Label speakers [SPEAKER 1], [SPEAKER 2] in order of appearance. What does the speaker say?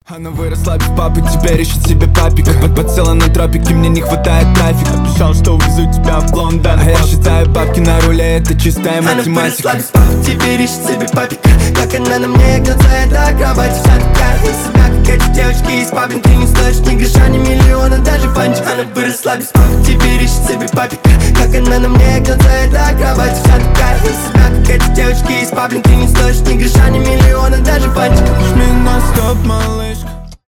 [SPEAKER 1] Она выросла без папы, теперь ищет себе папика. Подсела на тропики, мне не хватает трафика. Обещал, что увезу тебя в Лондон, а я считаю бабки на руле, это чистая математика.
[SPEAKER 2] Она выросла без папы, теперь ищет себе папика. Как она на мне гнется, это акробатик. Вся такая из себя, как эти девочки из папин. Ты не стоишь ни гроша, ни миллиона, даже фанчик. Она выросла без папы, теперь ищет себе папика. Как она на мне гнется, это